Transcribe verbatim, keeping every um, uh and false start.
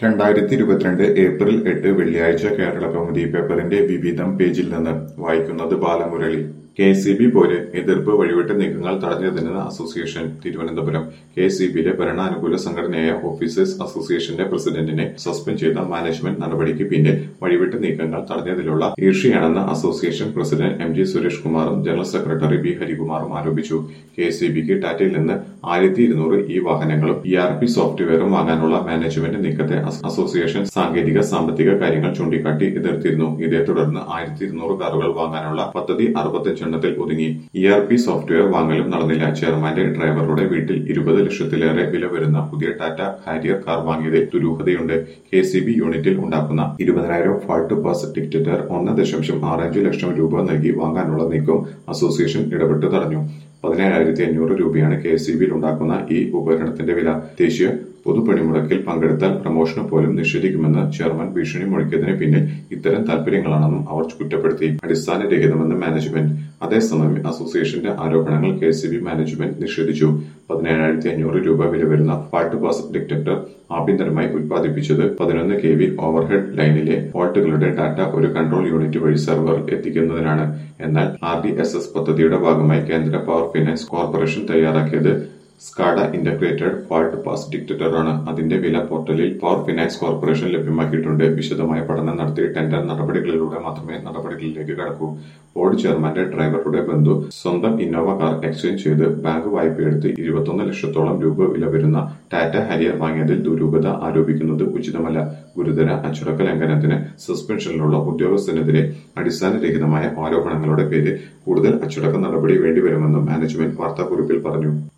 രണ്ടായിരത്തി ഇരുപത്തിരണ്ട് ഏപ്രിൽ എട്ട് വെള്ളിയാഴ്ച കേരളകൗമുദി പേപ്പറിന്റെ വിവിധം പേജിൽ നിന്ന് വായിക്കുന്നത് Balamurali. K S E B പോലെ എതിർപ്പ് വഴിവിട്ട നീക്കങ്ങൾ തടഞ്ഞതിന് association Thiruvananthapuram. K S E ബിയിലെ ഭരണാനുകൂല സംഘടനയായ ഓഫീസേഴ്സ് അസോസിയേഷന്റെ പ്രസിഡന്റിനെ സസ്പെൻഡ് ചെയ്ത മാനേജ്മെന്റ് നടപടിക്ക് പിന്നിൽ വഴിവിട്ട നീക്കങ്ങൾ തടഞ്ഞതിലുള്ള ഈർഷ്യയാണെന്ന് association president M G Suresh കുമാറും ജനറൽ സെക്രട്ടറി ബി ഹരികുമാറും ആരോപിച്ചു. കെ എസ് ഇ ബിക്ക് ടാറ്റയിൽ നിന്ന് ആയിരത്തി ഇരുന്നൂറ് ഇ വാഹനങ്ങളും ഇ ആർ പി സോഫ്റ്റ്വെയറും വാങ്ങാനുള്ള മാനേജ്മെന്റ് നീക്കത്തെ അസോസിയേഷൻ സാങ്കേതിക സാമ്പത്തിക കാര്യങ്ങൾ ചൂണ്ടിക്കാട്ടി എതിർത്തിരുന്നു. ഇതേ തുടർന്ന് ആയിരത്തി ഇരുന്നൂറ് കാറുകൾ വാങ്ങാനുള്ള പദ്ധതി അറുപത്തഞ്ച് എണ്ണത്തിൽ ഒതുങ്ങി. ഇ ആർ പി സോഫ്റ്റ്വെയർ വാങ്ങലും നടന്നില്ല. ചെയർമാന്റെ ഡ്രൈവറുടെ വീട്ടിൽ ഇരുപത് ലക്ഷത്തിലേറെ വില വരുന്ന പുതിയ ടാറ്റ ഹാരിയർ കാർ വാങ്ങിയതിൽ ദുരൂഹതയുണ്ട്. കെ സി ബി യൂണിറ്റിൽ ഉണ്ടാക്കുന്ന ഇരുപതിനായിരം ഫാൾട്ട് പാസ് ടിക്കറ്റർ ഒന്ന് ദശാംശം ആറഞ്ച് ലക്ഷം രൂപ നൽകി വാങ്ങാനുള്ള നീക്കം അസോസിയേഷൻ ഇടപെട്ട് തടഞ്ഞു. പതിനേഴായിരത്തി അഞ്ഞൂറ് രൂപയാണ് കെ എസ് ഇ ബിയിൽ ഉണ്ടാക്കുന്ന ഈ ഉപകരണത്തിന്റെ വില. ദേശീയ പൊതുപണിമുടക്കിൽ പങ്കെടുത്താൽ പ്രമോഷന് പോലും നിഷേധിക്കുമെന്ന് ചെയർമാൻ ഭീഷണി മുഴക്കിയതിന് പിന്നിൽ ഇത്തരം താൽപര്യങ്ങളാണെന്നും അവർ കുറ്റപ്പെടുത്തി. അടിസ്ഥാനരഹിതമെന്ന് മാനേജ്മെന്റ്. അതേസമയം അസോസിയേഷന്റെ ആരോപണങ്ങൾ K S E B management നിഷേധിച്ചു. പതിനേഴായിരത്തി അഞ്ഞൂറ് രൂപ വില വരുന്ന ഫാൾട്ട് പാസ് ഡിറ്റക്ടർ ആഭ്യന്തരമായി ഉത്പാദിപ്പിച്ചത് പതിനൊന്ന് കെ വി ഓവർഹെഡ് ലൈനിലെ ഫോൾട്ടുകളുടെ ഡാറ്റ ഒരു കൺട്രോൾ യൂണിറ്റ് വഴി സെർവറിൽ എത്തിക്കുന്നതിനാണ്. എന്നാൽ ആർ ഡി എസ് എസ് പദ്ധതിയുടെ ഭാഗമായി കേന്ദ്ര പവർ ഫിനാൻസ് കോർപ്പറേഷൻ തയ്യാറാക്കിയത് സ്കാഡ ഇന്റഗ്രേറ്റഡ് ഫാൾട്ട് പാസ് ഡിറ്റക്ടറാണ്. അതിന്റെ വില പോർട്ടലിൽ പവർ ഫിനാൻസ് കോർപ്പറേഷൻ ലഭ്യമാക്കിയിട്ടുണ്ട്. വിശദമായ പഠനം നടത്തി ടെൻഡർ നടപടികളിലൂടെ മാത്രമേ നടപടികളിലേക്ക് കടക്കൂ. ബോർഡ് ചെയർമാന്റെ ഡ്രൈവറുടെ ബന്ധു സ്വന്തം ഇന്നോവ കാർ എക്സ്ചേഞ്ച് ചെയ്ത് ബാങ്ക് വായ്പയെടുത്ത് ഇരുപത്തൊന്ന് ലക്ഷത്തോളം രൂപ വില വരുന്ന ടാറ്റ ഹാരിയർ വാങ്ങിയതിൽ ദുരൂഹത ആരോപിക്കുന്നത് ഉചിതമല്ല. ഗുരുതര അച്ചടക്ക ലംഘനത്തിന് സസ്പെൻഷനിലുള്ള ഉദ്യോഗസ്ഥനെതിരെ അടിസ്ഥാനരഹിതമായ ആരോപണങ്ങളുടെ പേരിൽ കൂടുതൽ അച്ചടക്ക നടപടി വേണ്ടിവരുമെന്നും മാനേജ്മെന്റ് വാർത്താക്കുറിപ്പിൽ പറഞ്ഞു.